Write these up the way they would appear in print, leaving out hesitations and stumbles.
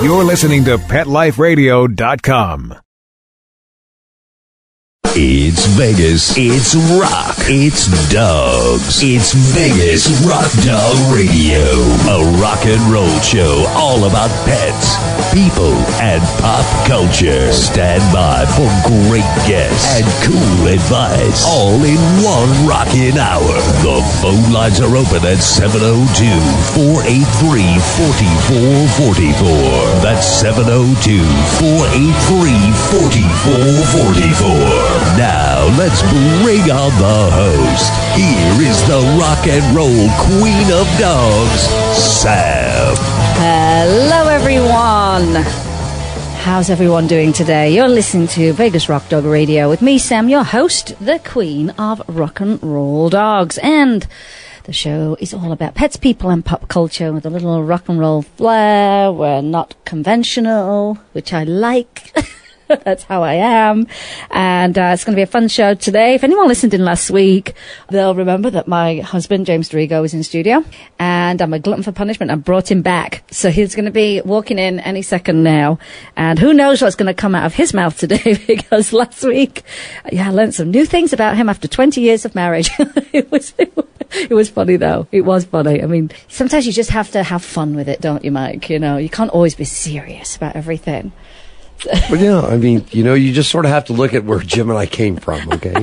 You're listening to PetLifeRadio.com. It's Vegas. It's rock. It's dogs. It's Vegas Rock Dog Radio. A rock and roll show all about pets, people, and pop culture. Stand by for great guests and cool advice. All in one rockin' hour. The phone lines are open at 702-483-4444. That's 702-483-4444. Now, let's bring on the host. Here is the rock and roll queen of dogs, Sam. Hello, everyone. How's everyone doing today? You're listening to Vegas Rock Dog Radio with me, Sam, your host, the queen of rock and roll dogs. And the show is all about pets, people, and pop culture with a little rock and roll flair. We're not conventional, which I like. That's how I am. And it's going to be a fun show today. If anyone listened in last week, they'll remember that my husband, James Dorigo, was in studio. And I'm a glutton for punishment. I brought him back. So he's going to be walking in any second now. And who knows what's going to come out of his mouth today, because last week, I learned some new things about him after 20 years of marriage. It was funny, though. It was funny. I mean, sometimes you just have to have fun with it, don't you, Mike? You know, you can't always be serious about everything. Well, yeah, I mean, you know, you just sort of have to look at where Jim and I came from, okay?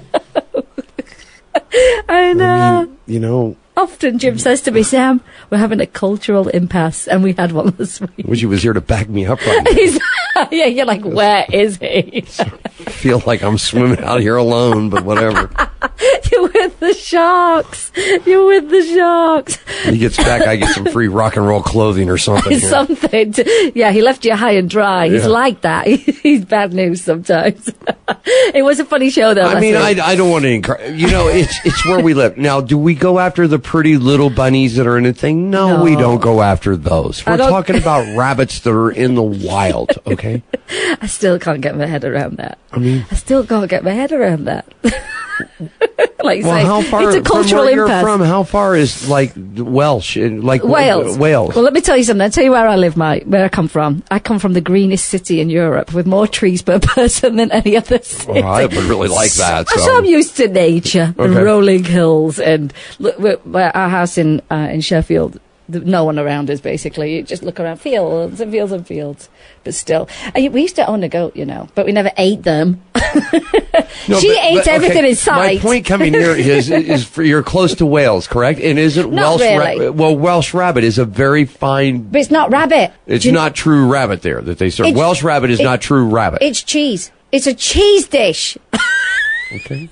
I know. You know. Often Jim says to me, Sam, we're having a cultural impasse, and we had one this week. Wish he was here to back me up right now. Yeah, you're like, where is he? I feel like I'm swimming out here alone, but whatever. You're with the sharks. You're with the sharks. When he gets back, I get some free rock and roll clothing or something. Something. Yeah, he left you high and dry. He's like that. He's bad news sometimes. It was a funny show, though. I mean, I don't want to encourage. You know, it's where we live. Now, do we go after the pretty little bunnies that are in a thing? No, we don't go after those. We're talking about rabbits that are in the wild, okay? I still can't get my head around that. I still can't get my head around that. Like, well, how far it's a cultural from where impasse. You're from? How far is Welsh? Like Wales. Wales. Well, let me tell you something. I'll tell you where I live, Mike. Where I come from. I come from the greenest city in Europe, with more trees per person than any other city. Well, I would really like that. So I'm used to nature, the rolling hills, and look, our house in Sheffield. No one around us, basically. You just look around, fields and fields and fields. But still, we used to own a goat, you know, but we never ate them. She ate everything in sight. My point coming here is you're close to Wales, correct? And isn't not Welsh really. Welsh rabbit is a very fine. But it's not rabbit. It's not true rabbit there that they serve. Welsh rabbit is not true rabbit. It's cheese. It's a cheese dish. Okay.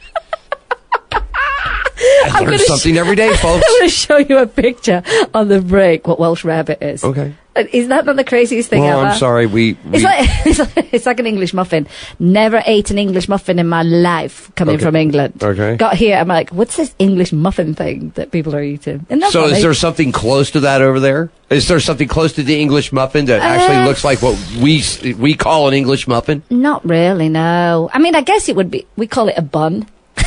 I learn something every day, folks. I'm going to show you a picture on the break what Welsh rabbit is. Okay. Is that not the craziest thing ever? I'm sorry. It's like an English muffin. Never ate an English muffin in my life coming from England. Okay. Got here, I'm like, what's this English muffin thing that people are eating? So is there something close to that over there? Is there something close to the English muffin that actually looks like what we call an English muffin? Not really, no. I mean, I guess it would be, we call it a bun.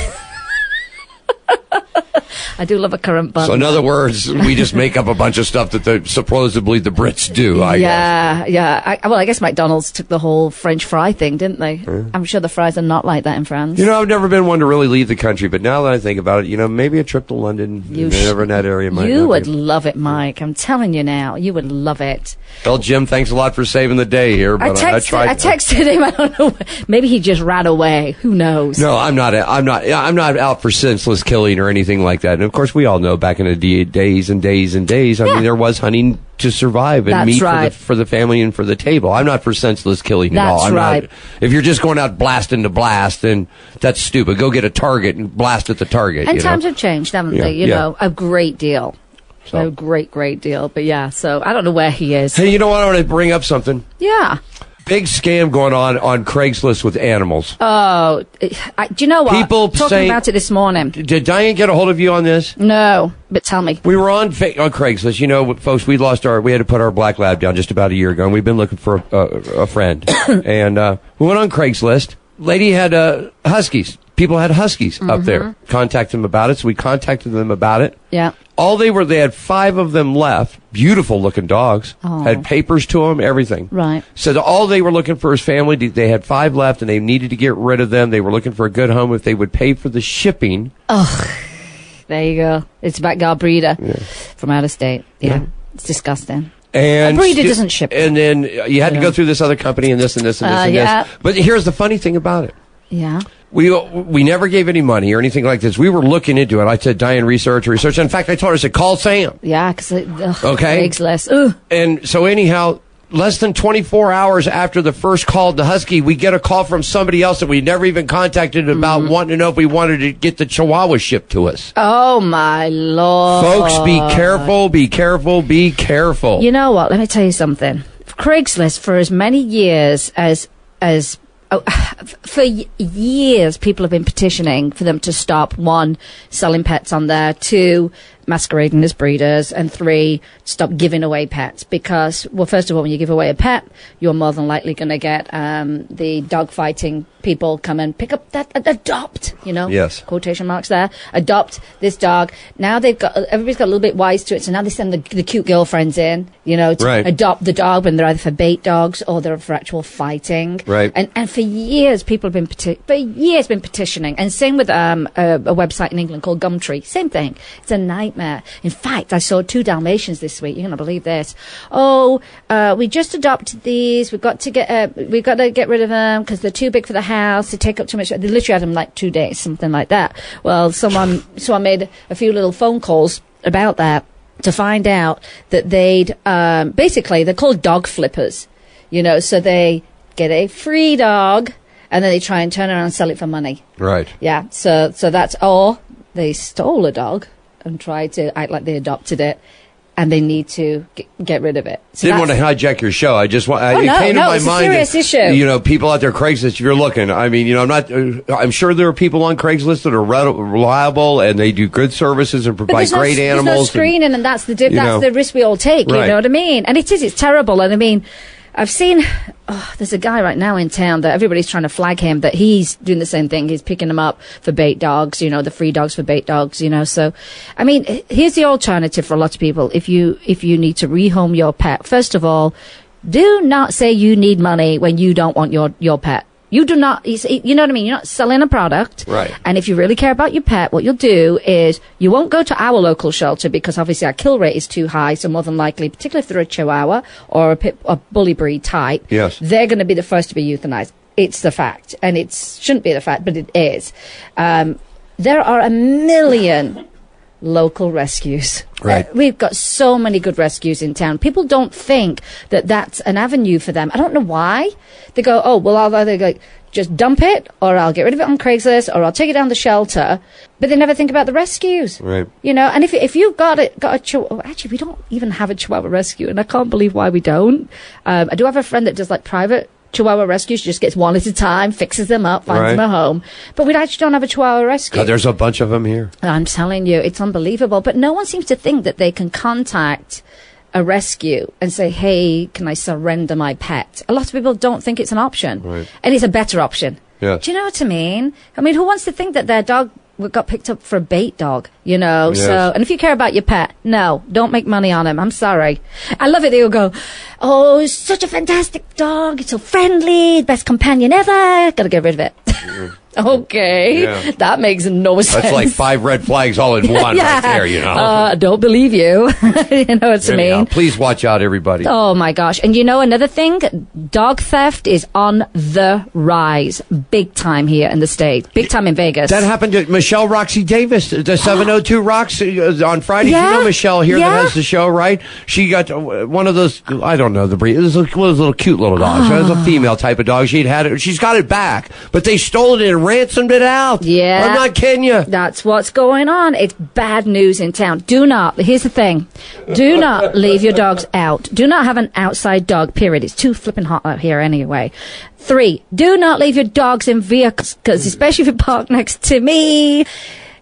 I do love a currant bun. So in other words, we just make up a bunch of stuff that supposedly the Brits do, I guess. Yeah. I guess McDonald's took the whole French fry thing, didn't they? I'm sure the fries are not like that in France. You know, I've never been one to really leave the country, but now that I think about it, you know, maybe a trip to London, never in that area might You would love it, Mike. I'm telling you now, you would love it. Well, Jim, thanks a lot for saving the day here, but I tried. I texted him. I don't know. Maybe he just ran away. Who knows? No, I'm not out for senseless killing or anything like that. And of course, we all know back in the days and days and days. I mean, there was hunting to survive and meat for the family and for the table. I'm not for senseless killing at all. That's right. If you're just going out blasting to blast, then that's stupid. Go get a target and blast at the target. And times have changed, haven't they? You know, a great deal. So. A great deal. But yeah, so I don't know where he is. Hey, you know what? I want to bring up something. Yeah. Big scam going on Craigslist with animals. Oh, do you know what? People talking about it this morning. Did Diane get a hold of you on this? No, but tell me. We were on Craigslist. You know, folks, we had to put our black lab down just about a year ago, and we've been looking for a friend. And we went on Craigslist, lady had huskies. People had huskies up there. Contacted them about it, so we contacted them about it. Yeah. They had 5 of them left. Beautiful looking dogs. Oh. Had papers to them, everything. Right. So all they were looking for is family. They had 5 left, and they needed to get rid of them. They were looking for a good home if they would pay for the shipping. Oh, there you go. It's a backyard breeder from out of state. Yeah. It's disgusting. And a breeder doesn't ship. And then you had to go through this other company and this and this and this and this. But here's the funny thing about it. Yeah. We never gave any money or anything like this. We were looking into it. I said, Diane, research. In fact, I told her, I said, call Sam. Yeah, because okay. Craigslist. Ugh. And so anyhow, less than 24 hours after the first call to Husky, we get a call from somebody else that we never even contacted about wanting to know if we wanted to get the Chihuahua shipped to us. Oh, my Lord. Folks, be careful, be careful, be careful. You know what? Let me tell you something. Craigslist, for as many years for years, people have been petitioning for them to stop, 1, selling pets on there, 2, masquerading as breeders, and 3, stop giving away pets. Because, well, first of all, when you give away a pet, you're more than likely going to get the dog fighting people come and pick up that, adopt, yes, quotation marks there, adopt this dog. Now everybody's got a little bit wise to it, so now they send the cute girlfriends in, to adopt the dog, when they're either for bait dogs or they're for actual fighting. Right. And for years, people have been petitioning. And same with a website in England called Gumtree. Same thing. It's a nightmare. In fact, I saw 2 Dalmatians this week. You're going to believe this. We just adopted these. We've got to get rid of them because they're too big for the house. They take up too much. They literally had them like 2 days, something like that. Well, someone made a few little phone calls about that to find out that they'd basically, they're called dog flippers. So they get a free dog and then they try and turn around and sell it for money. Right. Yeah. So that's all. They stole a dog and tried to act like they adopted it, and they need to get rid of it. So didn't want to hijack your show. I just want. It came to my mind. It's a serious issue. People out there, Craigslist. If you're looking, I mean, I'm sure there are people on Craigslist that are reliable and they do good services and provide great animals. There's no screening, and that's the risk we all take. Right. You know what I mean? And it's terrible. And I mean, I've seen, there's a guy right now in town that everybody's trying to flag him, that he's doing the same thing. He's picking them up for bait dogs, the free dogs for bait dogs, So, I mean, here's the alternative for a lot of people. If you need to rehome your pet, first of all, do not say you need money when you don't want your pet. You do not, you know what I mean? You're not selling a product. Right. And if you really care about your pet, what you'll do is you won't go to our local shelter because obviously our kill rate is too high. So more than likely, particularly if they're a Chihuahua or a bully breed type, yes, they're going to be the first to be euthanized. It's the fact. And it shouldn't be the fact, but it is. There are a million local rescues. Right. We've got so many good rescues in town. People don't think that that's an avenue for them. I don't know why. They go, I'll either just dump it, or I'll get rid of it on Craigslist, or I'll take it down the shelter. But they never think about the rescues. Right. And if you've got a Chihuahua, actually, we don't even have a Chihuahua rescue, and I can't believe why we don't. I do have a friend that does private Chihuahua rescue. She just gets one at a time, fixes them up, finds them a home. But we actually don't have a Chihuahua rescue. There's a bunch of them here. I'm telling you, it's unbelievable. But no one seems to think that they can contact a rescue and say, hey, can I surrender my pet? A lot of people don't think it's an option. Right. And it's a better option. Yeah. Do you know what I mean? I mean, who wants to think that their dog got picked up for a bait dog, Yes. So, and if you care about your pet, no, don't make money on him. I'm sorry. I love it. They'll go, it's such a fantastic dog. It's so friendly, best companion ever. Gotta get rid of it. Okay. Yeah. That makes no sense. That's like 5 red flags all in one right there, don't believe you. You know what I mean? Please watch out, everybody. Oh, my gosh. And another thing, dog theft is on the rise. Big time here in the state. Big time in Vegas. That happened to Michelle Roxy Davis, the 702 Rocks on Friday. Yeah. You know Michelle here that has the show, right? She got one of those, I don't know the breed. It was one of those little cute little dogs. It was a female type of dog. She's got it back, but they stole it and ransomed it out. Yeah. I'm not kidding you. That's what's going on. It's bad news in town. Here's the thing. Do not leave your dogs out. Do not have an outside dog, period. It's too flipping hot out here anyway. 3, do not leave your dogs in vehicles, because especially if you park next to me,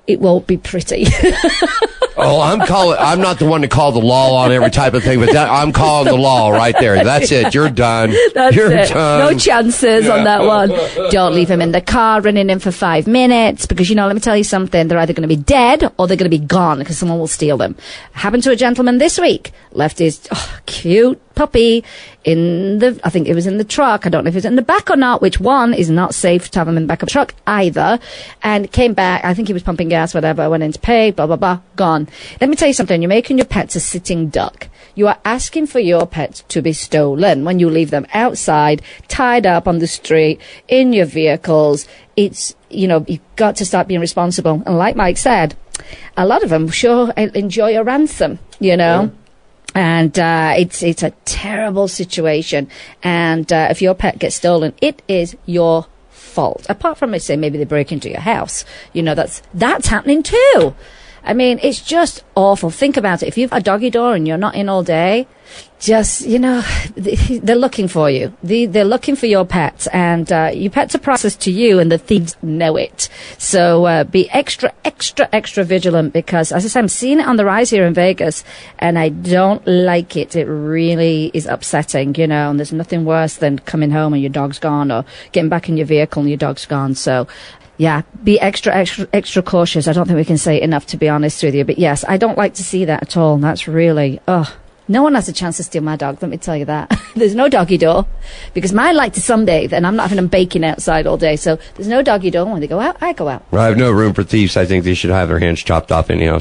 it won't be pretty. Oh, I'm not the one to call the law on every type of thing, but I'm calling the law right there. That's it. You're done. You're done. No chances on that one. Don't leave him in the car running in for 5 minutes because, let me tell you something. They're either going to be dead or they're going to be gone because someone will steal them. Happened to a gentleman this week. Left his cute puppy I think it was in the truck. I don't know if it's in the back or not, which one is not safe to have him in the back of the truck either. And came back. I think he was pumping gas, whatever. Went in to pay, blah, blah, blah, gone. Let me tell you something. You're making your pets a sitting duck. You are asking for your pets to be stolen when you leave them outside, tied up on the street, in your vehicles. It's, you've got to start being responsible. And like Mike said, a lot of them sure enjoy a ransom, Yeah. And it's a terrible situation. And if your pet gets stolen, it is your fault. Apart from, say, maybe they break into your house. That's happening too. I mean, it's just awful. Think about it. If you've a doggy door and you're not in all day, just, they're looking for you. They're looking for your pets, and your pets are priceless to you, and the thieves know it. So be extra, extra, extra vigilant because, as I said, I'm seeing it on the rise here in Vegas, and I don't like it. It really is upsetting, and there's nothing worse than coming home and your dog's gone, or getting back in your vehicle and your dog's gone. So, yeah, be extra, extra, extra cautious. I don't think we can say enough, to be honest with you. But yes, I don't like to see that at all. That's really, no one has a chance to steal my dog, let me tell you that. There's no doggy door, because mine like to sunbathe, and I'm not having them baking outside all day, so there's no doggy door. When they go out, I go out. Well, I have no room for thieves. I think they should have their hands chopped off anyhow,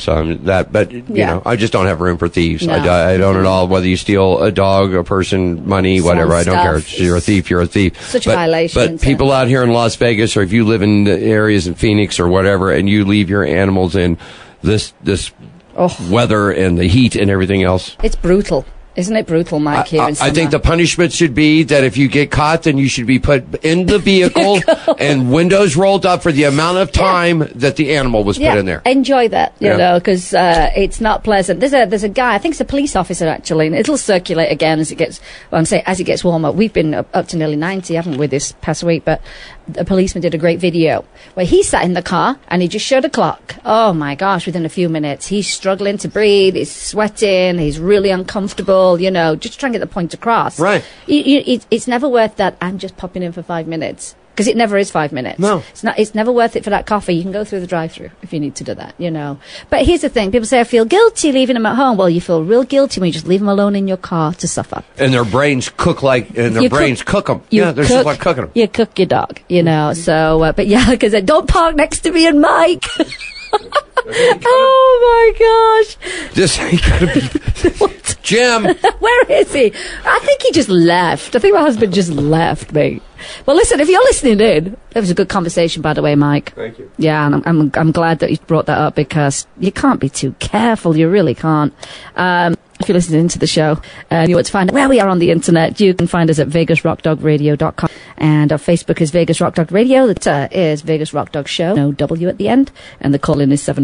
I just don't have room for thieves. No. I don't at all, whether you steal a dog, a person, money, whatever, I don't care. If you're a thief, you're a thief. Such a violation. But people out here in Las Vegas, or if you live in the areas in Phoenix or whatever, and you leave your animals in this weather and the heat and everything else. It's brutal. Isn't it brutal, Mike, here in summer? I think the punishment should be that if you get caught, then you should be put in the vehicle and windows rolled up for the amount of time that the animal was put in there. Enjoy that, because it's not pleasant. There's a guy, I think it's a police officer actually, and it'll circulate again as it gets warmer. We've been up to nearly 90, haven't we, this past week? But a policeman did a great video where he sat in the car and he just showed a clock. Oh my gosh, within a few minutes, he's struggling to breathe, he's sweating, he's really uncomfortable. Just trying to get the point across. Right. It's never worth that. I'm just popping in for 5 minutes. Because it never is 5 minutes. No. It's never worth it for that coffee. You can go through the drive-thru if you need to do that, But here's the thing. People say, I feel guilty leaving them at home. Well, you feel real guilty when you just leave them alone in your car to suffer. And their brains cook cook them. They're just like cooking them. You cook your dog, So, but yeah, because don't park next to me and Mike. Oh my gosh! This ain't gonna be Jim. Where is he? I think he just left. I think my husband just left me. Well, listen, if you're listening in, it was a good conversation, by the way, Mike. Thank you. Yeah, and I'm glad that you brought that up because you can't be too careful. You really can't. If you're listening to the show and you want to find out where we are on the internet, you can find us at VegasRockDogRadio.com. And our Facebook is Vegas Rock Dog Radio. The Twitter is Vegas Rock Dog Show. No W at the end. And the call-in is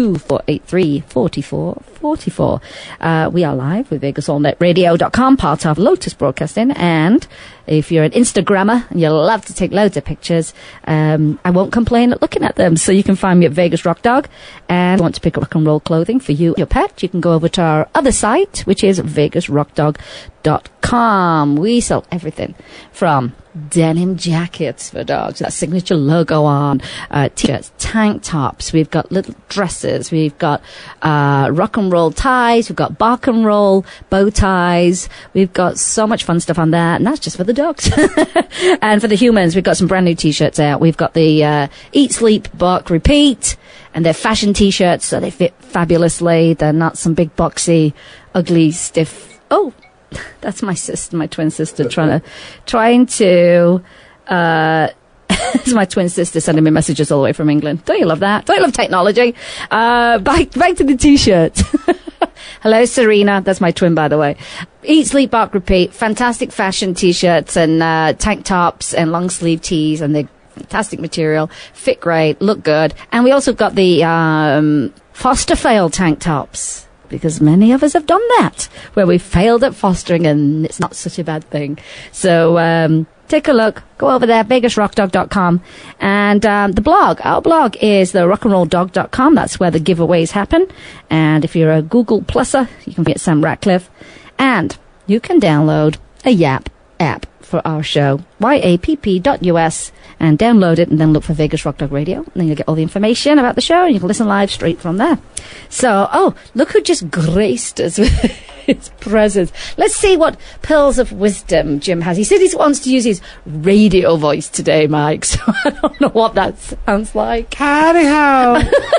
702-483-4444. We are live with VegasAllNetRadio.com, part of Lotus Broadcasting. And if you're an Instagrammer and you love to take loads of pictures, I won't complain at looking at them. So you can find me at Vegas Rock Dog. And if you want to pick up rock and roll clothing for you and your pet, you can go over to our other site, which is VegasRockDog.com. We sell everything from denim jackets for dogs, that signature logo on, t-shirts, tank tops. We've got little dresses. We've got rock and roll ties. We've got bark and roll bow ties. We've got so much fun stuff on there, and that's just for the dogs. And for the humans, we've got some brand new t-shirts out. We've got the Eat, Sleep, Bark, Repeat, and they're fashion t-shirts, so they fit fabulously. They're not some big boxy, ugly, stiff. Oh, that's my sister, my twin sister, trying to it's my twin sister sending me messages all the way from England. Don't you love that? Don't you love technology? Back to the t-shirt. Hello, Serena. That's my twin, by the way. Eat, Sleep, Bark, Repeat. Fantastic fashion t-shirts and tank tops and long sleeve tees, and they're fantastic material. Fit great, look good. And we also got the foster fail tank tops, because many of us have done that, where we failed at fostering and it's not such a bad thing. So take a look. Go over there, VegasRockDog.com. And our blog is the rockandrolldog.com. That's where the giveaways happen. And if you're a Google Pluser, you can get Sam Ratcliffe. And you can download a Yap app for our show, yapp.us, and download it and then look for Vegas Rock Dog Radio. And then you'll get all the information about the show and you can listen live straight from there. So, look who just graced us with his presence. Let's see what pearls of wisdom Jim has. He said he wants to use his radio voice today, Mike, so I don't know what that sounds like. Howdy-ho.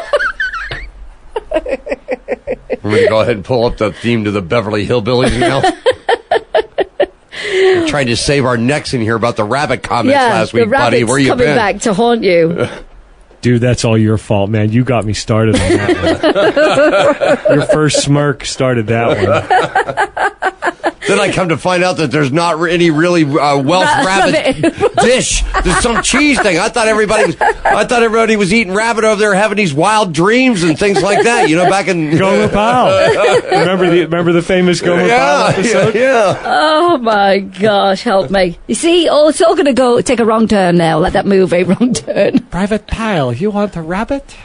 We're going to go ahead and pull up the theme to the Beverly Hillbillies now. We're trying to save our necks in here about the rabbit comments last week, buddy. Where you been? Coming back to haunt you. Dude, that's all your fault, man. You got me started on that one. Your first smirk started that one. Then I come to find out that there's not any really Welsh rabbit dish. There's some cheese thing. I thought everybody was eating rabbit over there, having these wild dreams and things like that. You know, back in Gomer Pyle. remember the famous Gomer Pyle episode? Yeah. Oh my gosh, help me! You see, it's all going to take a wrong turn now. Like that movie, Wrong Turn. Private Pyle, you want a rabbit?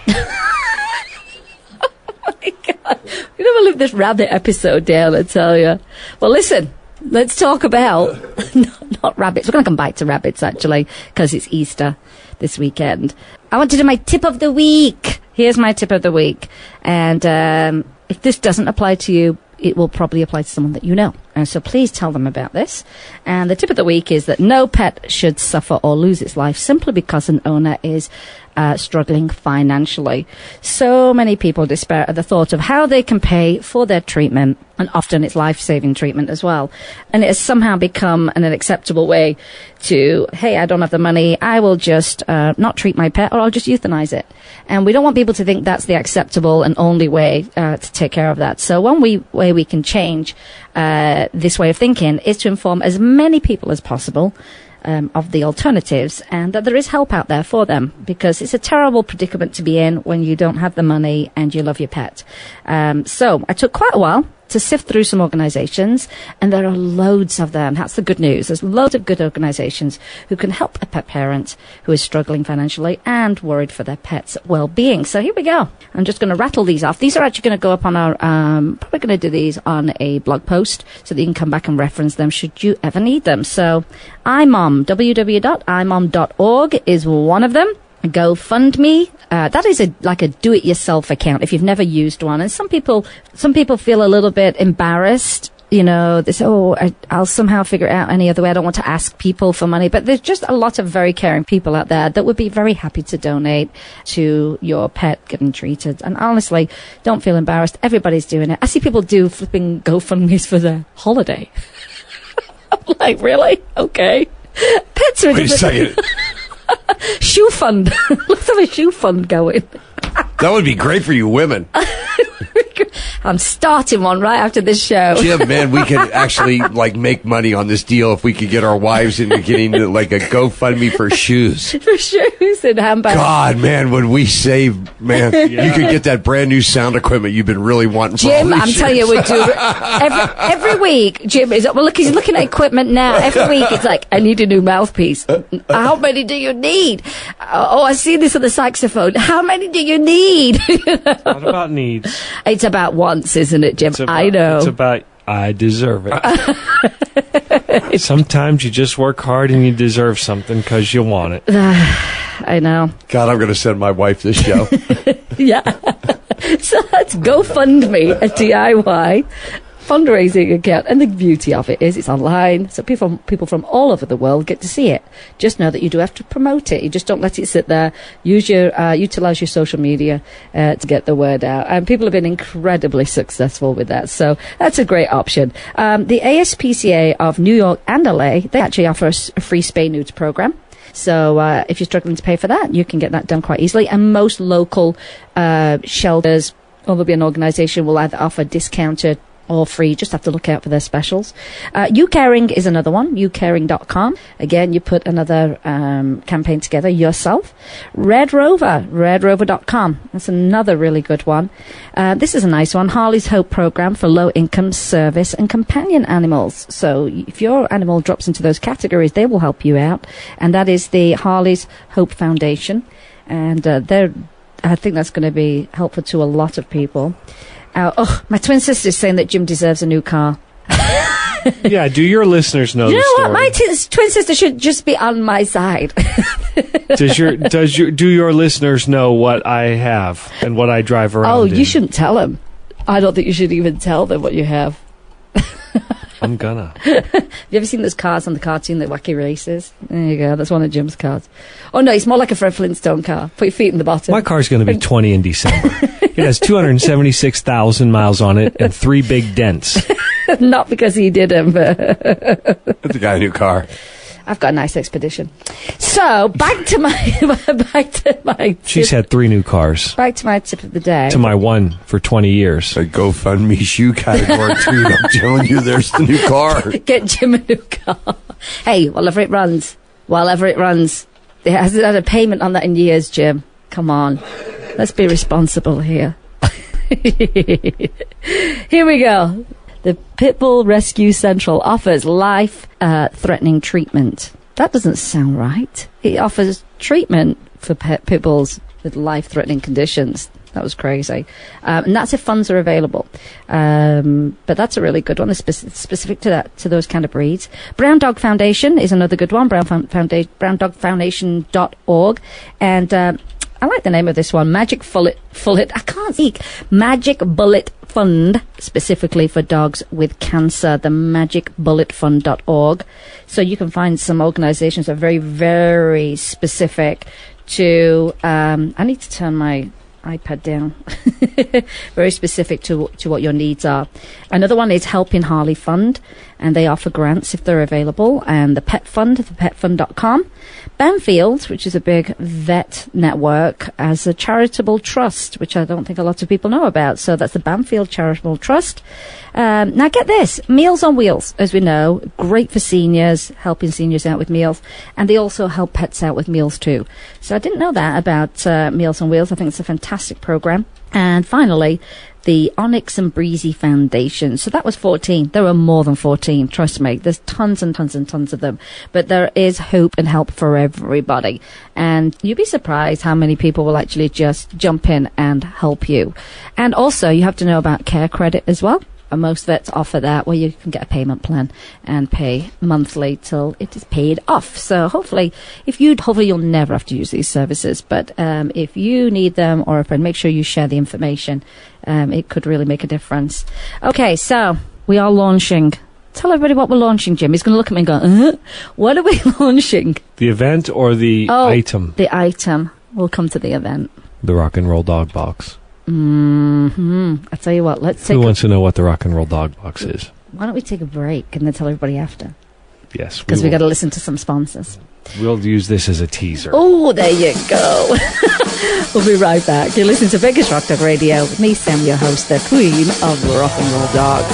Oh my God. We're going to live this rabbit episode down, I tell you. Well, listen, let's talk about, not rabbits. We're going to come back to rabbits, actually, because it's Easter this weekend. I want to do my tip of the week. Here's my tip of the week. And if this doesn't apply to you, it will probably apply to someone that you know. So please tell them about this. And the tip of the week is that no pet should suffer or lose its life simply because an owner is struggling financially. So many people despair at the thought of how they can pay for their treatment, and often it's life-saving treatment as well. And it has somehow become an acceptable way to, hey, I don't have the money, I will just not treat my pet, or I'll just euthanize it. And we don't want people to think that's the acceptable and only way to take care of that. So one way we can change this way of thinking is to inform as many people as possible of the alternatives, and that there is help out there for them, because it's a terrible predicament to be in when you don't have the money and you love your pet. So I took quite a while to sift through some organizations, and there are loads of them. That's the good news. There's loads of good organizations who can help a pet parent who is struggling financially and worried for their pet's well-being. So here we go. I'm just going to rattle these off. These are actually going to go up on our, probably going to do these on a blog post so that you can come back and reference them should you ever need them. So iMom, www.imom.org is one of them. GoFundMe, that is like a do-it-yourself account if you've never used one. And some people feel a little bit embarrassed. You know, they say, I'll somehow figure it out any other way. I don't want to ask people for money. But there's just a lot of very caring people out there that would be very happy to donate to your pet getting treated. And honestly, don't feel embarrassed. Everybody's doing it. I see people do flipping GoFundMes for their holiday. I'm like, really? Okay. Pets are... Wait a second. Shoe fund. Let's have a shoe fund going. That would be great for you women. I'm starting one right after this show. Jim, man, we could actually make money on this deal if we could get our wives into getting a GoFundMe for shoes. For shoes and handbags. God, man, would we save, man. Yeah. You could get that brand new sound equipment you've been really wanting for Jim, all these I'm years. telling you, we do every week. Jim is he's looking at equipment now. Every week it's like, I need a new mouthpiece. How many do you need? I see this on the saxophone. How many do you need? It's not about needs. It's about wants, isn't it, Jim? I know. It's about, I deserve it. Sometimes you just work hard and you deserve something because you want it. I know. God, I'm going to send my wife this show. Yeah. So that's GoFundMe, a DIY fundraising account. And the beauty of it is it's online, so people from all over the world get to see it. Just know that you do have to promote it. You just don't let it sit there. Utilize your social media to get the word out. And people have been incredibly successful with that. So that's a great option. The ASPCA of New York and LA, they actually offer a free spay-neuter program. So if you're struggling to pay for that, you can get that done quite easily. And most local shelters, or there'll be an organization, will either offer discounted all free. Just have to look out for their specials. YouCaring is another one, youcaring.com. Again, you put another campaign together yourself. Red Rover, redrover.com. That's another really good one. This is a nice one, Harley's Hope Program for low-income service and companion animals. So if your animal drops into those categories, they will help you out. And that is the Harley's Hope Foundation. And I think that's going to be helpful to a lot of people. My twin sister's saying that Jim deserves a new car. Yeah, do your listeners know the story? What? My twin sister should just be on my side. Do your listeners know what I have and what I drive around? Oh, you shouldn't tell them. I don't think you should even tell them what you have. I'm gonna. Have you ever seen those cars on the cartoon, the Wacky Races? There you go. That's one of Jim's cars. Oh, no, it's more like a Fred Flintstone car. Put your feet in the bottom. My car's going to be 20 in December. It has 276,000 miles on it and 3 big dents. Not because he did them, but... That's a guy new car. I've got a nice Expedition. So, back to my She's had 3 new cars. Back to my tip of the day. To my one for 20 years. A GoFundMe shoe category, too. I'm telling you, there's the new car. Get Jim a new car. Hey, whatever it runs. It hasn't had a payment on that in years, Jim. Come on. Let's be responsible here. Here we go. The Pitbull Rescue Central offers life-threatening treatment. That doesn't sound right. It offers treatment for pit bulls with life-threatening conditions. That was crazy. And that's if funds are available. But that's a really good one. It's specific to those kind of breeds. Brown Dog Foundation is another good one. browndogfoundation.org. And I like the name of this one. Magic Bullet. I can't speak. Magic Bullet Fund, specifically for dogs with cancer. The magicbulletfund.org. So you can find some organizations that are very, very specific to... I need to turn my iPad down. Very specific to what your needs are. Another one is Helping Harley Fund, and they offer grants if they're available. And the Pet Fund, thepetfund.com. Banfield, which is a big vet network, as a charitable trust, which I don't think a lot of people know about. So that's the Banfield Charitable Trust. Now get this, Meals on Wheels, as we know, great for seniors, helping seniors out with meals, and they also help pets out with meals too. So I didn't know that about Meals on Wheels. I think it's a fantastic program. And finally, the Onyx and Breezy Foundation. So that was 14. There were more than 14, trust me. There's tons and tons and tons of them. But there is hope and help for everybody. And you'd be surprised how many people will actually just jump in and help you. And also, you have to know about Care Credit as well. And most vets offer that, where you can get a payment plan and pay monthly till it is paid off. So hopefully you'll never have to use these services. But if you need them, or a friend, make sure you share the information. It could really make a difference. Okay, so we are launching. Tell everybody what we're launching, Jim. He's going to look at me and go, what are we launching? The event or the item? The item. We'll come to the event. The Rock and Roll Dog Box. I tell you what, Who wants to know what the Rock and Roll Dog Box is? Why don't we take a break and then tell everybody after? Yes. Because we got to listen to some sponsors. We'll use this as a teaser. Oh, there you go. We'll be right back. You're listening to Vegas Rock Dog Radio with me, Sam, your host, the Queen of Rock and Roll Dogs.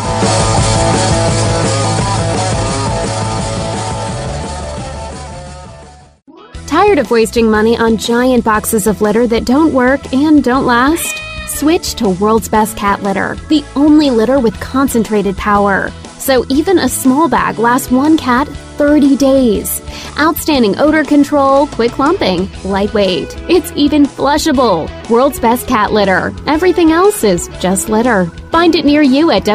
Tired of wasting money on giant boxes of litter that don't work and don't last? Switch to World's Best Cat Litter, the only litter with concentrated power. So even a small bag lasts one cat 30 days. Outstanding odor control, quick clumping, lightweight. It's even flushable. World's Best Cat Litter. Everything else is just litter. Find it near you at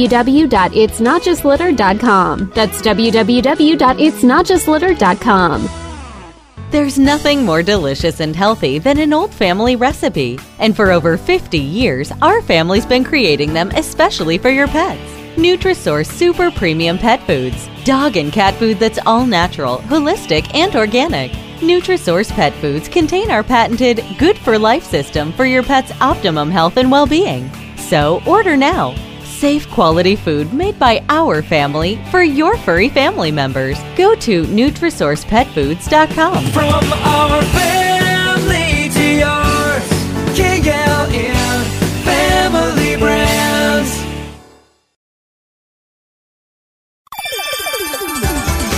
www.itsnotjustlitter.com. That's www.itsnotjustlitter.com. There's nothing more delicious and healthy than an old family recipe. And for over 50 years, our family's been creating them especially for your pets. Nutrisource Super Premium Pet Foods. Dog and cat food that's all natural, holistic, and organic. Nutrisource Pet Foods contain our patented Good for Life system for your pet's optimum health and well-being. So order now. Safe quality food made by our family for your furry family members. Go to NutrisourcePetFoods.com. From our family to yours, KLN Family Brands.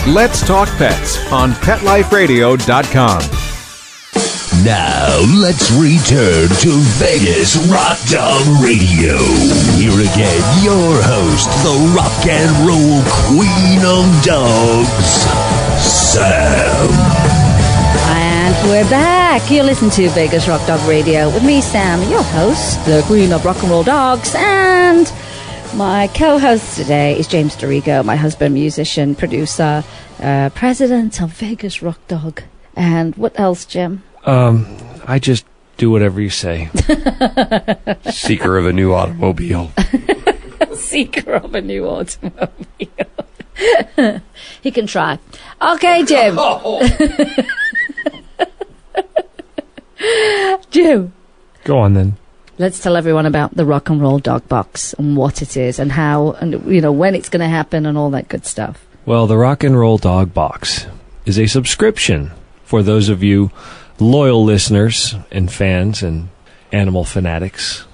Let's Talk Pets on PetLifeRadio.com. Now, let's return to Vegas Rock Dog Radio. Here again, your host, the rock and roll queen of dogs, Sam. And we're back. You're listening to Vegas Rock Dog Radio with me, Sam, your host, the queen of rock and roll dogs, and my co-host today is James Dorigo, my husband, musician, producer, president of Vegas Rock Dog. And what else, Jim? I just do whatever you say. Seeker of a new automobile. Seeker of a new automobile. He can try. Okay, Jim. Jim. Go on then. Let's tell everyone about the Rock and Roll Dog Box and what it is and how, and when it's going to happen and all that good stuff. Well, the Rock and Roll Dog Box is a subscription for those of you loyal listeners and fans and animal fanatics,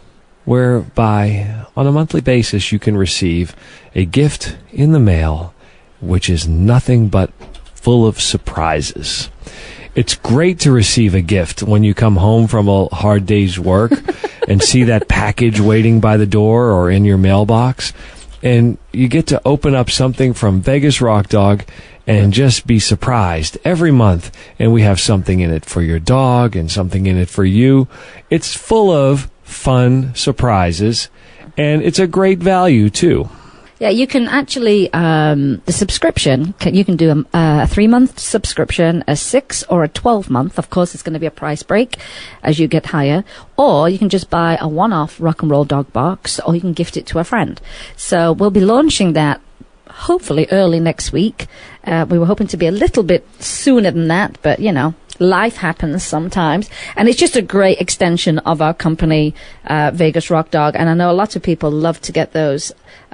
whereby on a monthly basis you can receive a gift in the mail which is nothing but full of surprises. It's great to receive a gift when you come home from a hard day's work and see that package waiting by the door or in your mailbox, and you get to open up something from Vegas Rock Dog and just be surprised every month. And we have something in it for your dog and something in it for you. It's full of fun surprises, and it's a great value, too. Yeah, you can actually, the subscription, you can do a 3-month subscription, a 6 or a 12-month. Of course, it's going to be a price break as you get higher. Or you can just buy a one-off Rock and Roll Dog Box, or you can gift it to a friend. So we'll be launching that hopefully early next week. We were hoping to be a little bit sooner than that, but, life happens sometimes. And it's just a great extension of our company, Vegas Rock Dog. And I know a lot of people love to get those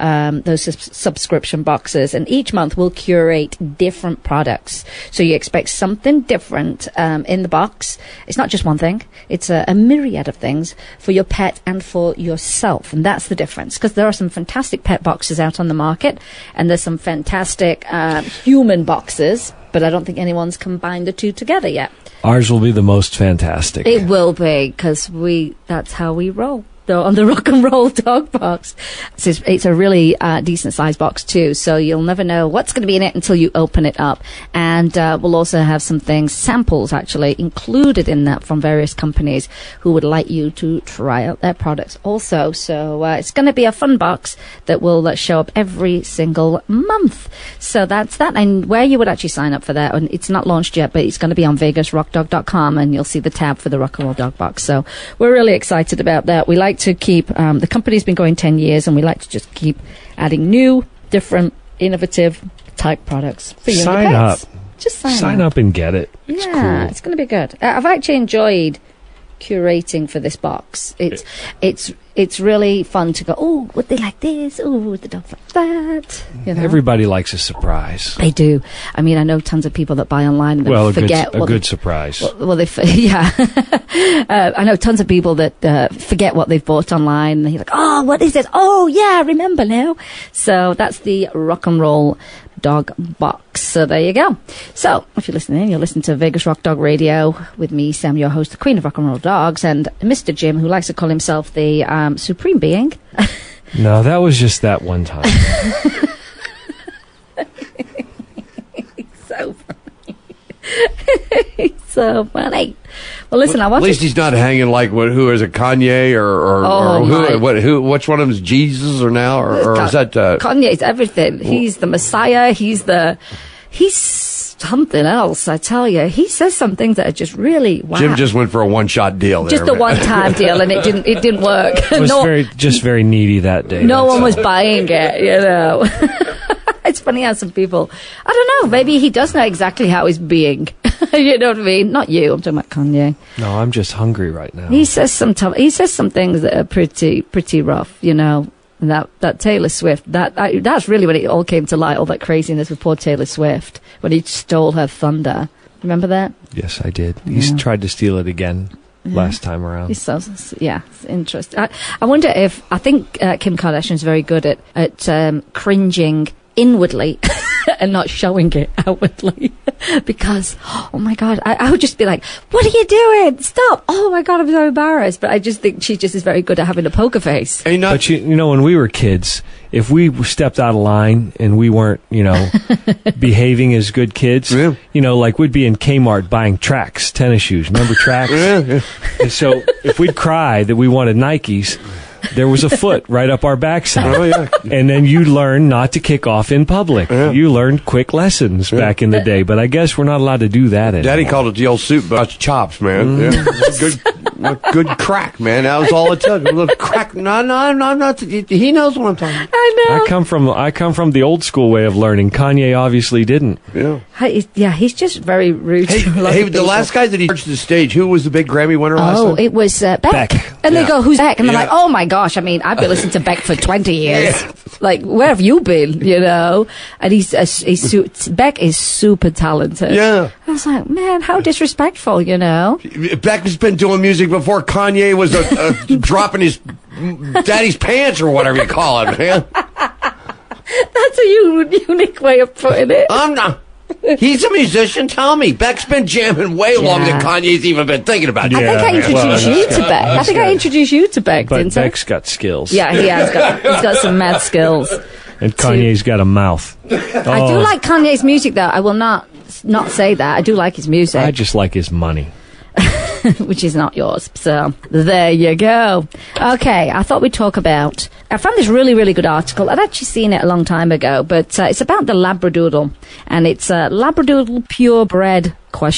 subscription boxes. And each month we'll curate different products. So you expect something different in the box. It's not just one thing. It's a myriad of things for your pet and for yourself. And that's the difference. Because there are some fantastic pet boxes out on the market. And there's some fantastic human boxes. But I don't think anyone's combined the two together yet. Ours will be the most fantastic. It will be, because that's how we roll. Though on the Rock and Roll Dog Box. It's a really decent sized box too, so you'll never know what's going to be in it until you open it up. And we'll also have some samples actually included in that from various companies who would like you to try out their products also. So it's going to be a fun box that will show up every single month. So that's that. And where you would actually sign up for that, and it's not launched yet, but it's going to be on VegasRockDog.com, and you'll see the tab for the Rock and Roll Dog Box. So we're really excited about that. We like to keep, the company's been going 10 years, and we like to just keep adding new, different, innovative type products for you. Sign up. Just sign up and get it. It's cool. It's going to be good. I've actually enjoyed curating for this box. It's really fun to go, oh, would they like this? Oh, would the dog like that? Everybody likes a surprise. They do. I mean, I know tons of people that buy online and forget. A good surprise. Yeah. I know tons of people that forget what they've bought online. And they're like, oh, what is this? Oh, yeah, I remember now. So that's the Rock and Roll Dog Box. So there you go. So if you're listening to Vegas Rock Dog Radio with me, Sam, your host, the Queen of Rock and Roll Dogs, and Mr. Jim, who likes to call himself the Supreme Being. No, that was just that one time. So funny. He's so funny. Well, listen, I want. At least he's not hanging like who is it, Kanye or who? Which one of them is Jesus or now or is that Kanye's everything? He's the Messiah. He's something else. I tell you, he says some things that are just really wow. Jim just went for a one-shot deal. Just a one-time deal, and it didn't work. It was very needy that day. No one was buying it. It's funny how some people, I don't know, maybe he does know exactly how he's being. You know what I mean? Not you. I'm talking about Kanye. No, I'm just hungry right now. He says some things that are pretty rough. And that Taylor Swift, that's really when it all came to light. All that craziness with poor Taylor Swift when he stole her thunder. Remember that? Yes, I did. He tried to steal it again last time around. It's interesting. I wonder if I think Kim Kardashian's very good at cringing inwardly and not showing it outwardly. Because, oh my God, I would just be like, what are you doing? Stop. Oh my God, I'm so embarrassed. But I just think she just is very good at having a poker face. But you know, when we were kids, if we stepped out of line and we weren't, behaving as good kids, like we'd be in Kmart buying Tracks tennis shoes. Remember Tracks? Yeah. And so if we'd cry that we wanted Nikes, there was a foot right up our backside. Oh, yeah. And then you learn not to kick off in public. Yeah. You learned quick lessons back in the day, but I guess we're not allowed to do that anymore. Daddy called it the old soup bus chops, man. Yeah. Good crack, man. That was all it took. A little crack. No, I'm not. He knows what I'm talking about. I know. I come from the old school way of learning. Kanye obviously didn't. Yeah. He's just very rude. Hey, the last guy that he charged the stage, who was the big Grammy winner last time? Oh, it was Beck. And they go, who's Beck? And they're like, oh my gosh, I mean, I've been listening to Beck for 20 years. Yeah. Like, where have you been, And Beck is super talented. Yeah. I was like, man, how disrespectful, Beck has been doing music before Kanye was dropping his daddy's pants or whatever you call it, man. That's a unique way of putting it. I'm not. He's a musician. Tell me, Beck's been jamming way longer than Kanye's even been thinking about it. I think I introduced you to Beck. I think I introduced you to Beck, but didn't I? Beck's got skills. Yeah, he has got. He's got some mad skills. And Kanye's got a mouth. I do like Kanye's music, though. I will not say that. I do like his music. I just like his money. Which is not yours. So, there you go. Okay, I thought we'd talk about... I found this really, really good article. I'd actually seen it a long time ago, but it's about the Labradoodle. And it's Labradoodle purebred ?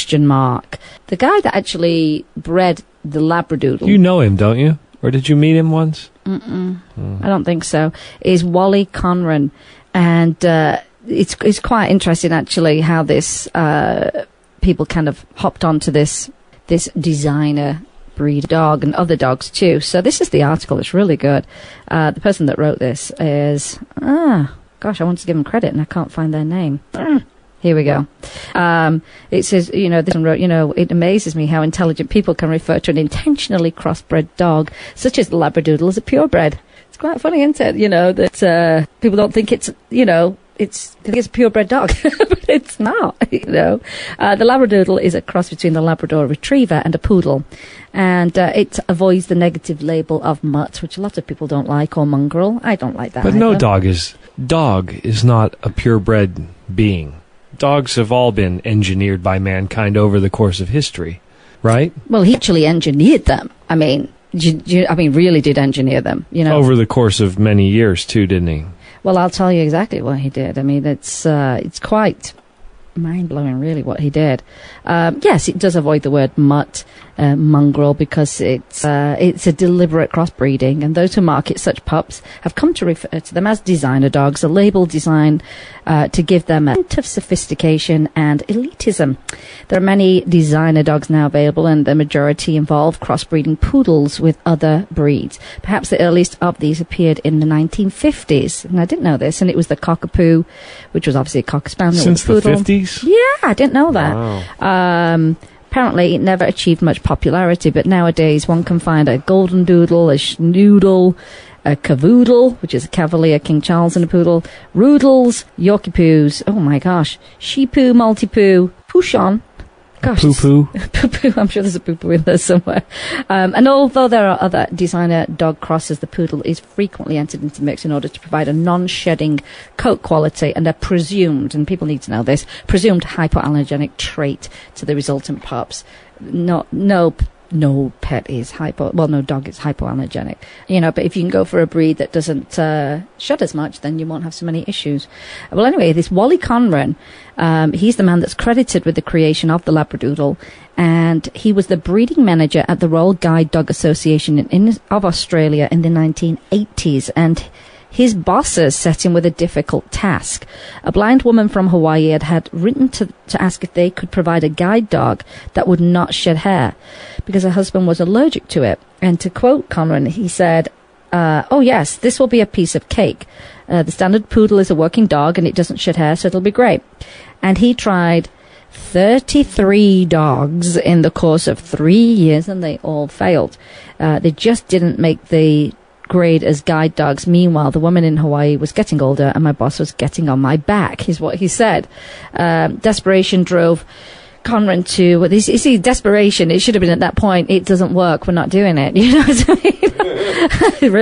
The guy that actually bred the Labradoodle... You know him, don't you? Or did you meet him once? I don't think so. Is Wally Conran. And it's quite interesting, actually, how this... people kind of hopped onto this designer breed dog and other dogs too. So this is the article. It's really good. The person that wrote this is I want to give them credit and I can't find their name. Here we go. It says, this one wrote, it amazes me how intelligent people can refer to an intentionally crossbred dog such as the Labradoodle as a purebred. It's quite funny, isn't it? That people don't think it's a purebred dog, but it's not, The Labradoodle is a cross between the Labrador Retriever and a poodle, and it avoids the negative label of mutt, which a lot of people don't like, or mongrel. I don't like that. But no dog is not a purebred being. Dogs have all been engineered by mankind over the course of history, right? Well, he actually engineered them. I mean, really did engineer them, Over the course of many years, too, didn't he? Well, I'll tell you exactly what he did. I mean, it's quite mind-blowing, really, what he did. Yes, it does avoid the word mutt, mongrel, because it's a deliberate crossbreeding, and those who market such pups have come to refer to them as designer dogs, a label designed to give them a hint of sophistication and elitism. There are many designer dogs now available, and the majority involve crossbreeding poodles with other breeds. Perhaps the earliest of these appeared in the 1950s, and I didn't know this, and it was the Cockapoo, which was obviously a Cocker Spaniel. Since the 50s? Yeah, I didn't know that. Wow. Apparently, it never achieved much popularity, but nowadays one can find a Golden Doodle, a Schnoodle, a Cavoodle, which is a Cavalier, King Charles and a poodle, Roodles, Yorkie Poos, oh my gosh, Shih-Poo, Maltipoo, Pouchon. Gosh, Poo-poo. Poo-poo, I'm sure there's a poo-poo in there somewhere. And although there are other designer dog crosses, the poodle is frequently entered into the mix in order to provide a non-shedding coat quality and a presumed, and people need to know this, presumed hypoallergenic trait to the resultant pups. No pet is no dog is hypoallergenic, but if you can go for a breed that doesn't shed as much, then you won't have so many issues. Well, anyway, this Wally Conran, he's the man that's credited with the creation of the Labradoodle, and he was the breeding manager at the Royal Guide Dog Association of Australia in the 1980s, and his bosses set him with a difficult task. A blind woman from Hawaii had written to ask if they could provide a guide dog that would not shed hair, because her husband was allergic to it. And to quote Conran, he said, oh yes, this will be a piece of cake. The standard poodle is a working dog and it doesn't shed hair, so it'll be great. And he tried 33 dogs in the course of 3 years and they all failed. They just didn't make the grade as guide dogs. Meanwhile, the woman in Hawaii was getting older and my boss was getting on my back, is what he said. Desperation drove Conran to, you see, desperation, it should have been at that point, it doesn't work, we're not doing it. You know what I mean?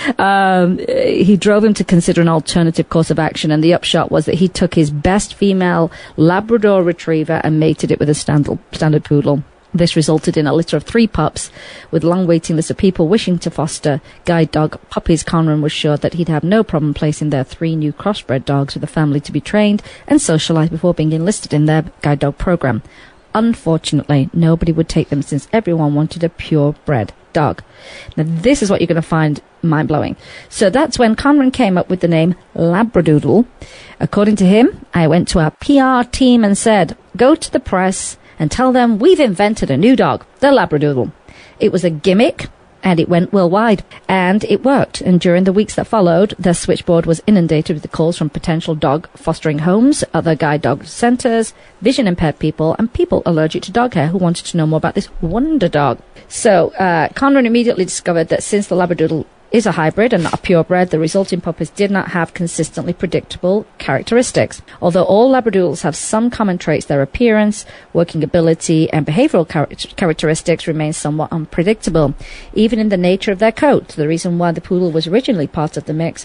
Really? He drove him to consider an alternative course of action, and the upshot was that he took his best female Labrador retriever and mated it with a standard poodle. This resulted in a litter of 3 pups. With long waiting lists of people wishing to foster guide dog puppies, Conran was sure that he'd have no problem placing their 3 new crossbred dogs with a family to be trained and socialized before being enlisted in their guide dog program. Unfortunately, nobody would take them since everyone wanted a purebred dog. Now, this is what you're going to find mind-blowing. So that's when Conran came up with the name Labradoodle. According to him, I went to our PR team and said, go to the press and tell them we've invented a new dog, the Labradoodle. It was a gimmick, and it went worldwide. And it worked. And during the weeks that followed, their switchboard was inundated with the calls from potential dog fostering homes, other guide dog centres, vision-impaired people, and people allergic to dog hair who wanted to know more about this wonder dog. So Conran immediately discovered that since the Labradoodle is a hybrid and not a purebred, the resulting puppies did not have consistently predictable characteristics. Although all Labradoodles have some common traits, their appearance, working ability, and behavioral characteristics remain somewhat unpredictable, even in the nature of their coat. The reason why the poodle was originally part of the mix,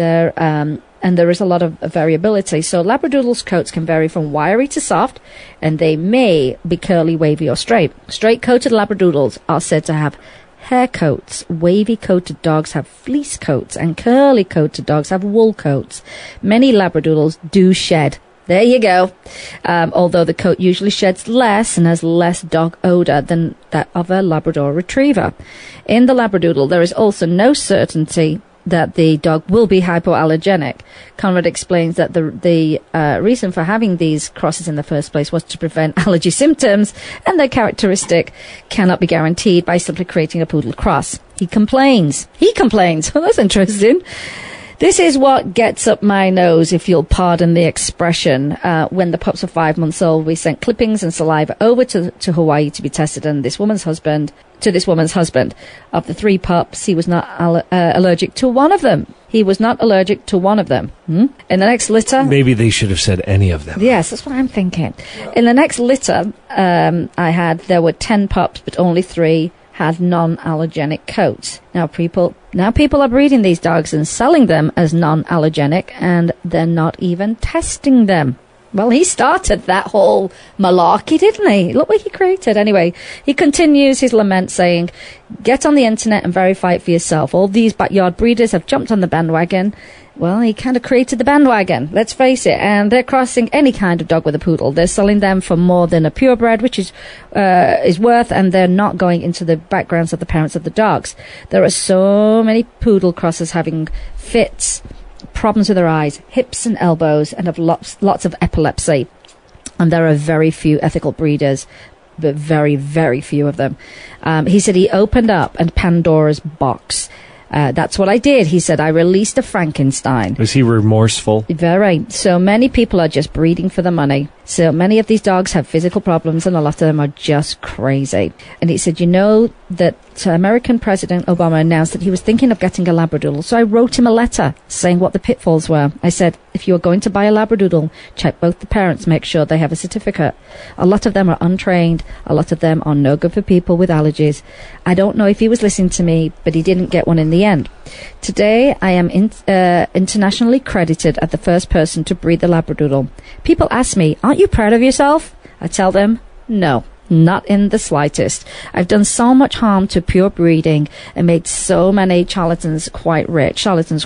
and there is a lot of variability. So Labradoodles' coats can vary from wiry to soft, and they may be curly, wavy, or straight. Straight-coated Labradoodles are said to have hair coats. Wavy-coated dogs have fleece coats, and curly-coated dogs have wool coats. Many Labradoodles do shed. There you go. Although the coat usually sheds less and has less dog odor than that of a Labrador retriever. In the Labradoodle, there is also no certainty that the dog will be hypoallergenic. Conrad explains that the reason for having these crosses in the first place was to prevent allergy symptoms, and their characteristic cannot be guaranteed by simply creating a poodle cross. He complains. Well, that's interesting. This is what gets up my nose, if you'll pardon the expression. When the pups were 5 months old, we sent clippings and saliva over to Hawaii to be tested, and this woman's husband. Of the 3 pups, he was not allergic to one of them. In the next litter... Maybe they should have said any of them. Yes, that's what I'm thinking. In the next litter, there were 10 pups, but only 3 had non-allergenic coats. Now people are breeding these dogs and selling them as non-allergenic, and they're not even testing them. Well, he started that whole malarkey, didn't he? Look what he created. Anyway, he continues his lament saying, get on the internet and verify it for yourself. All these backyard breeders have jumped on the bandwagon. Well, he kind of created the bandwagon, let's face it, and they're crossing any kind of dog with a poodle. They're selling them for more than a purebred, which is worth, and they're not going into the backgrounds of the parents of the dogs. There are so many poodle crosses having fits, problems with their eyes, hips and elbows, and have lots of epilepsy. And there are very few ethical breeders, but very, very few of them. He said he opened up a Pandora's box. That's what I did. He said, I released a Frankenstein. Was he remorseful? Very. So many people are just breeding for the money. So many of these dogs have physical problems, and a lot of them are just crazy. And he said, you know that American President Obama announced that he was thinking of getting a Labradoodle. So I wrote him a letter saying what the pitfalls were. I said, if you are going to buy a Labradoodle, check both the parents, make sure they have a certificate. A lot of them are untrained. A lot of them are no good for people with allergies. I don't know if he was listening to me, but he didn't get one in the end. Today, I am internationally credited as the first person to breed the Labradoodle. People ask me, aren't you proud of yourself? I tell them, no, not in the slightest. I've done so much harm to pure breeding and made so many charlatans quite rich.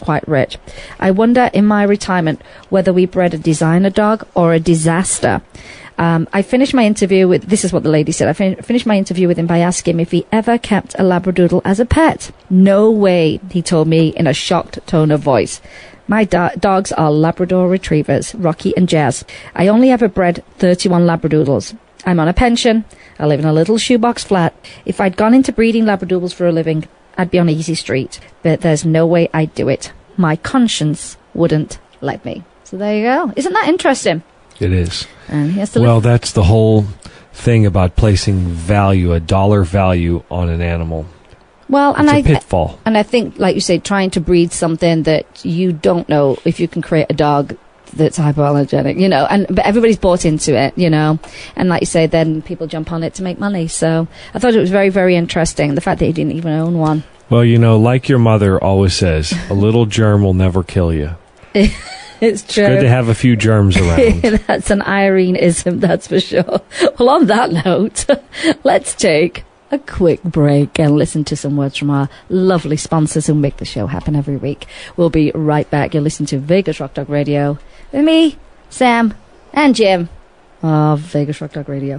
I wonder in my retirement whether we bred a designer dog or a disaster. I finished my interview with, this is what the lady said, I finished my interview with him by asking him if he ever kept a Labradoodle as a pet. No way, he told me in a shocked tone of voice. My dogs are Labrador retrievers, Rocky and Jazz. I only ever bred 31 Labradoodles. I'm on a pension. I live in a little shoebox flat. If I'd gone into breeding Labradoodles for a living, I'd be on easy street. But there's no way I'd do it. My conscience wouldn't let me. So there you go. Isn't that interesting? It is. And he has to well, that's the whole thing about placing value, a dollar value on an animal. Well, it's a pitfall. And I think, like you say, trying to breed something that you don't know if you can create a dog that's hypoallergenic, but everybody's bought into it, and like you say, then people jump on it to make money. So I thought it was very, very interesting, the fact that you didn't even own one. Well, like your mother always says, a little germ will never kill you. It's true. It's good to have a few germs around. That's an Irene-ism, that's for sure. Well, on that note, let's take a quick break and listen to some words from our lovely sponsors who make the show happen every week. We'll be right back. You're listening to Vegas Rock Dog Radio with me, Sam, and Jim of Vegas Rock Dog Radio.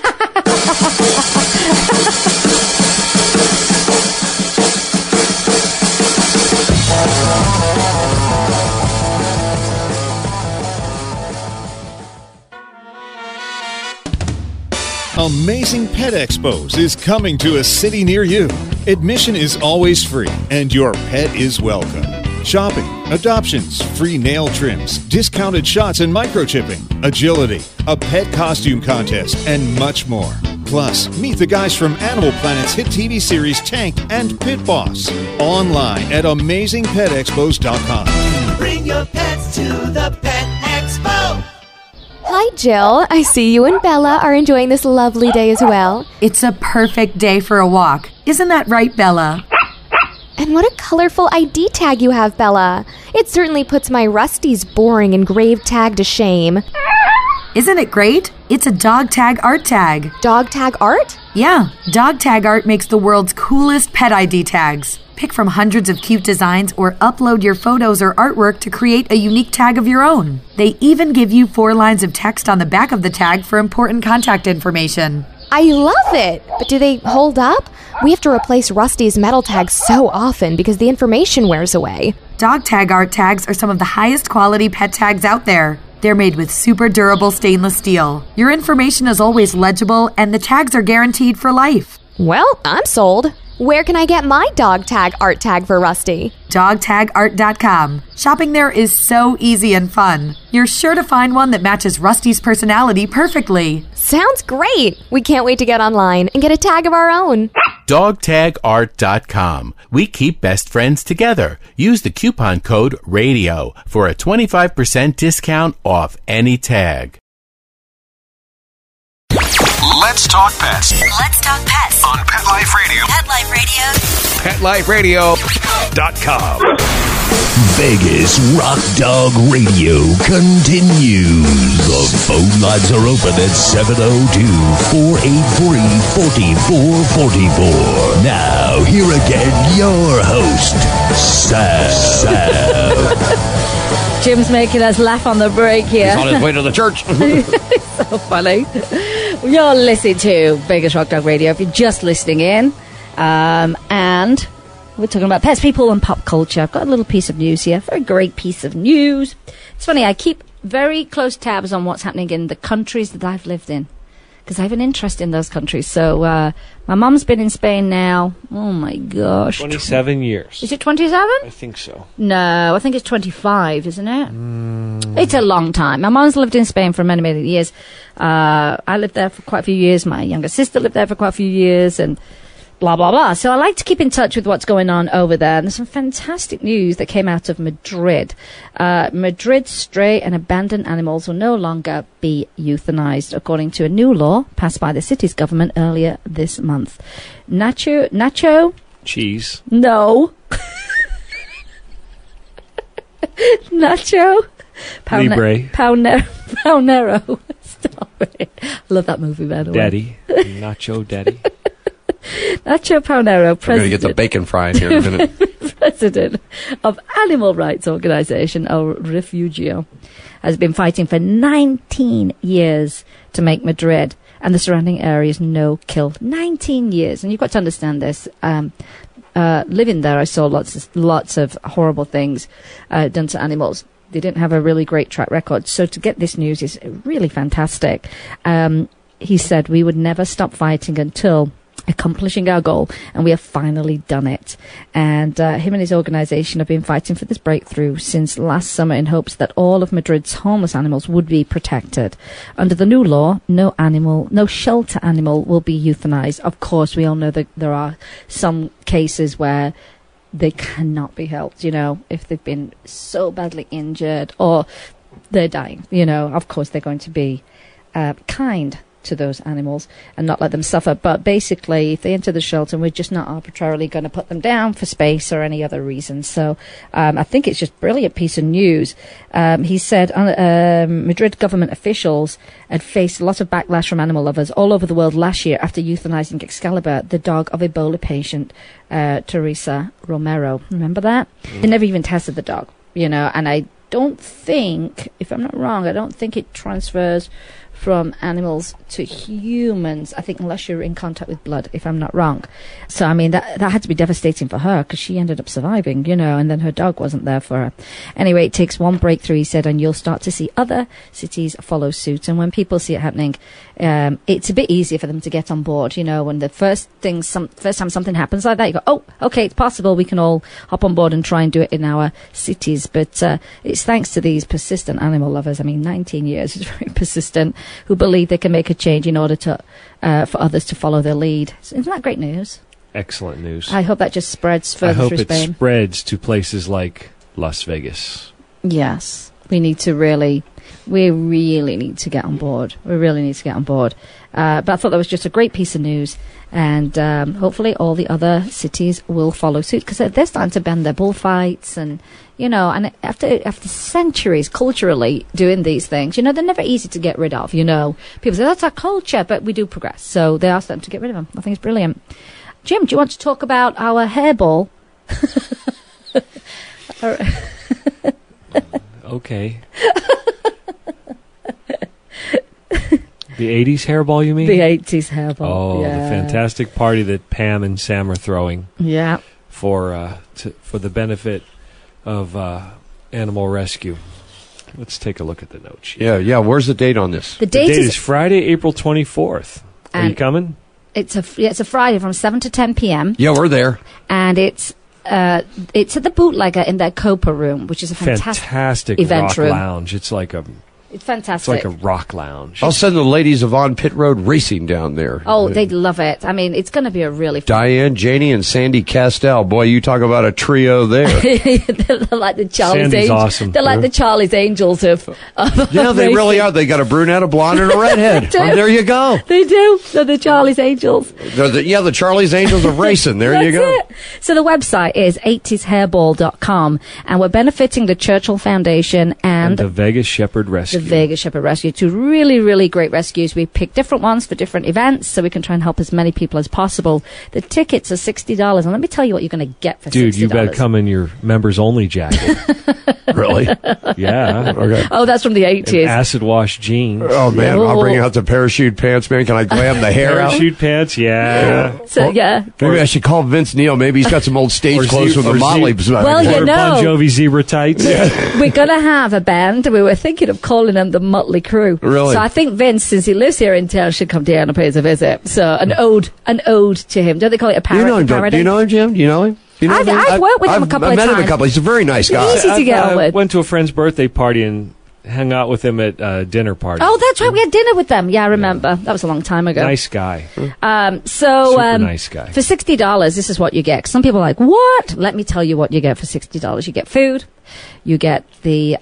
Amazing Pet Expos is coming to a city near you. Admission is always free, and your pet is welcome. Shopping, adoptions, free nail trims, discounted shots and microchipping, agility, a pet costume contest, and much more. Plus, meet the guys from Animal Planet's hit TV series Tank and Pit Boss. Online at AmazingPetExpos.com. Bring your pets to the Pet Expo. Hi, Jill. I see you and Bella are enjoying this lovely day as well. It's a perfect day for a walk. Isn't that right, Bella? And what a colorful ID tag you have, Bella. It certainly puts my Rusty's boring engraved tag to shame. Isn't it great? It's a dog tag art tag. Dog tag art? Yeah, dog tag art makes the world's coolest pet ID tags. Pick from hundreds of cute designs or upload your photos or artwork to create a unique tag of your own. They even give you 4 lines of text on the back of the tag for important contact information. I love it! But do they hold up? We have to replace Rusty's metal tags so often because the information wears away. Dog tag art tags are some of the highest quality pet tags out there. They're made with super durable stainless steel. Your information is always legible and the tags are guaranteed for life. Well, I'm sold. Where can I get my dog tag art tag for Rusty? DogTagArt.com. Shopping there is so easy and fun. You're sure to find one that matches Rusty's personality perfectly. Sounds great! We can't wait to get online and get a tag of our own. DogTagArt.com. We keep best friends together. Use the coupon code RADIO for a 25% discount off any tag. Let's talk pets. Let's talk pets On Pet Life Radio. Pet Life Radio. PetLifeRadio.com. Vegas Rock Dog Radio continues. The phone lines are open at 702-483-4444. Now, here again, your host, Sam. Jim's making us laugh on the break here. He's on his way to the church. It's so funny. You're listening to Vegas Rock Dog Radio if you're just listening in. And we're talking about pets, people, and pop culture. I've got a little piece of news here. Very great piece of news. It's funny, I keep very close tabs on what's happening in the countries that I've lived in, because I have an interest in those countries. So my mum's been in Spain now. Oh, my gosh. 27 years. Is it 27? I think so. No, I think it's 25, isn't it? It's a long time. My mum's lived in Spain for many, many years. I lived there for quite a few years. My younger sister lived there for quite a few years, and blah, blah, blah. So I like to keep in touch with what's going on over there. And there's some fantastic news that came out of Madrid. Madrid stray and abandoned animals will no longer be euthanized, according to a new law passed by the city's government earlier this month. Nacho? Cheese. No. Nacho? Libre. Paunero. Stop it. I love that movie, by the way. Daddy. Nacho Daddy. Nacho Paunero, We're going to get the bacon fry in here in a minute. President of animal rights organization El Refugio, has been fighting for 19 years to make Madrid and the surrounding areas no-kill. 19 years. And you've got to understand this. Living there, I saw lots of horrible things done to animals. They didn't have a really great track record. So to get this news is really fantastic. He said, we would never stop fighting until accomplishing our goal, and we have finally done it. And him and his organisation have been fighting for this breakthrough since last summer in hopes that all of Madrid's homeless animals would be protected. Under the new law, no shelter animal will be euthanized. Of course, we all know that there are some cases where they cannot be helped, if they've been so badly injured or they're dying. Of course, they're going to be kind to those animals and not let them suffer. But basically, if they enter the shelter, we're just not arbitrarily going to put them down for space or any other reason. So I think it's just a brilliant piece of news. He said Madrid government officials had faced a lot of backlash from animal lovers all over the world last year after euthanizing Excalibur, the dog of Ebola patient Teresa Romero. Remember that? They never even tested the dog, and I don't think, if I'm not wrong, I don't think it transfers from animals to humans, I think, unless you're in contact with blood, if I'm not wrong. So, I mean, that had to be devastating for her because she ended up surviving, and then her dog wasn't there for her. Anyway, it takes one breakthrough, he said, and you'll start to see other cities follow suit. And when people see it happening, it's a bit easier for them to get on board, when the first time something happens like that, you go, oh, okay, it's possible, we can all hop on board and try and do it in our cities. But it's thanks to these persistent animal lovers. I mean, 19 years is very persistent, who believe they can make a change in order to for others to follow their lead. Isn't that great news? Excellent news. I hope that just spreads further through Spain. I hope it spreads to places like Las Vegas. Yes. We really need to get on board. We really need to get on board. But I thought that was just a great piece of news. And hopefully all the other cities will follow suit, because they're starting to ban their bullfights and, and after centuries culturally doing these things, they're never easy to get rid of, People say, that's our culture, but we do progress. So they are starting to get rid of them. I think it's brilliant. Jim, do you want to talk about our hairball? Okay. The 80s hairball, you mean? The 80s hairball. Oh, yeah. The fantastic party that Pam and Sam are throwing. Yeah. For the benefit of animal rescue. Let's take a look at the note sheet. Yeah. Where's the date on this? The date is Friday, April 24th. Are you coming? It's a Friday from 7 to 10 p.m. Yeah, we're there. And it's at the Bootlegger in their Copa room, which is a fantastic event rock room. Lounge. It's fantastic. It's like a rock lounge. I'll send the ladies of On Pit Road Racing down there. Oh, they'd love it. I mean, it's going to be a really fun... Diane, Janie, and Sandy Castell. Boy, you talk about a trio there. They're like the Charlie's Angels. Awesome. They're like the Charlie's Angels of yeah, they really are. They got a brunette, a blonde, and a redhead. There you go. They do. They're the Charlie's Angels. The Charlie's Angels of racing. There you go. It. So the website is 80shairball.com, and we're benefiting the Churchill Foundation and the Vegas Shepherd Rescue. The Vegas Shepherd Rescue. Two really, really great rescues. We pick different ones for different events so we can try and help as many people as possible. The tickets are $60, and let me tell you what you're going to get for $60. Dude, you better come in your members-only jacket. Really? Yeah. Okay. Oh, that's from the 80s. And acid wash jeans. Oh, man. I'll bring out the parachute pants, man. Can I glam the hair out? Parachute pants, yeah. So, yeah. Maybe I should call Vince Neil. Maybe he's got some old stage clothes from the Motley. Well, Bon Jovi zebra tights. Yeah. We're going to have a band. We were thinking of calling them the Motley Crew. Really? So I think Vince, since he lives here in town, should come down and pay us a visit. So an ode to him. Don't they call it a parody? Do you know him, Jim? Do you know him? I've worked with him a couple of times. I've met him a couple. He's a very nice guy. He's easy to get on with. I went to a friend's birthday party and hung out with him at a dinner party. Oh, that's right. We had dinner with them. Yeah, I remember. Yeah. That was a long time ago. Nice guy. Super nice guy. For $60, this is what you get. Some people are like, what? Let me tell you what you get for $60. You get food. You get the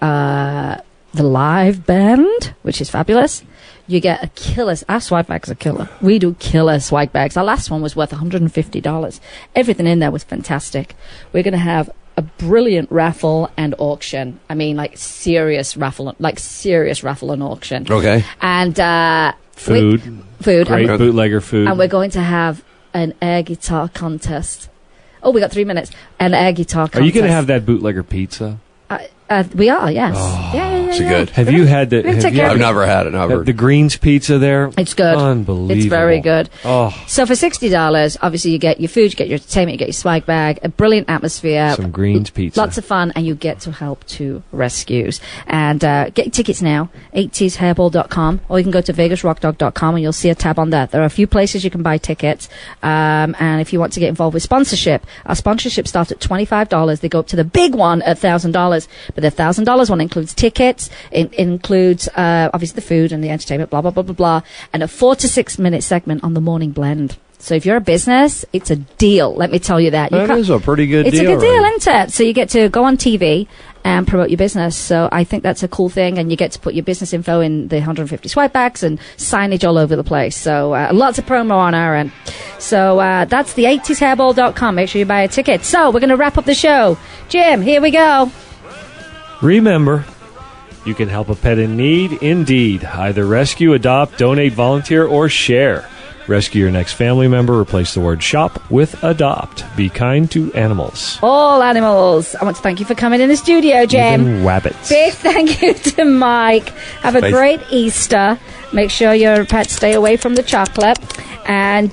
live band, which is fabulous. You get a killer. Our swag bags are killer. We do killer swag bags. Our last one was worth $150. Everything in there was fantastic. We're going to have a brilliant raffle and auction. I mean, serious raffle and auction. Okay. And food. Great bootlegger food. And we're going to have an air guitar contest. Oh, we got 3 minutes. An air guitar contest. Are you going to have that bootlegger pizza? We are, yes. Oh, yeah. Is it good? Have you had the? I've never had it. The Greens pizza there. It's good. Unbelievable. It's very good. Oh. So for $60, obviously you get your food, you get your entertainment, you get your swag bag, a brilliant atmosphere, some Greens pizza, lots of fun, and you get to help to rescues. And get your tickets now, 80shairball.com, or you can go to vegasrockdog.com and you'll see a tab on there. There are a few places you can buy tickets, and if you want to get involved with sponsorship, our sponsorship starts at $25. They go up to the big one at $1,000, but the $1,000 one includes tickets, it includes obviously the food and the entertainment, blah blah blah blah blah, and a 4 to 6 minute segment on the morning blend. So if you're a business, it's a deal. Let me tell you that. That is a pretty good deal. It's a good deal, isn't it? So you get to go on TV and promote your business. So I think that's a cool thing, and you get to put your business info in the 150 swipe backs and signage all over the place. So lots of promo on our end. So that's the 80shairball.com. Make sure you buy a ticket. So we're going to wrap up the show. Jim, here we go. Remember, you can help a pet in need, indeed. Either rescue, adopt, donate, volunteer, or share. Rescue your next family member. Replace the word shop with adopt. Be kind to animals. All animals. I want to thank you for coming in the studio, Jim. Even rabbits. Big thank you to Mike. Have a great Easter. Make sure your pets stay away from the chocolate. And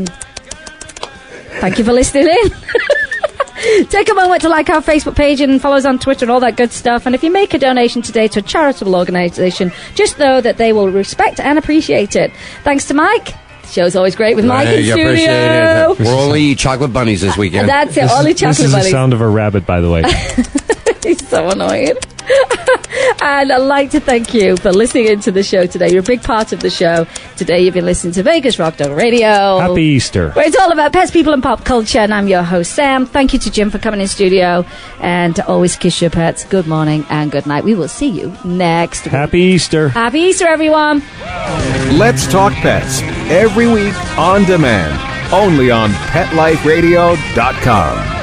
thank you for listening in. Take a moment to like our Facebook page and follow us on Twitter and all that good stuff. And if you make a donation today to a charitable organisation, just know that they will respect and appreciate it. Thanks to Mike. The show's always great with Mike in studio. Appreciate it. We'll only eat chocolate bunnies this weekend. That's it, only chocolate bunnies. This is the sound of a rabbit, by the way. He's so annoying. And I'd like to thank you for listening into the show today. You're a big part of the show. Today you've been listening to Vegas Rock Dog Radio. Happy Easter. Where it's all about pets, people, and pop culture. And I'm your host, Sam. Thank you to Jim for coming in studio. And always kiss your pets. Good morning and good night. We will see you next week. Happy Easter. Happy Easter, everyone. Let's Talk Pets. Every week on demand. Only on PetLifeRadio.com.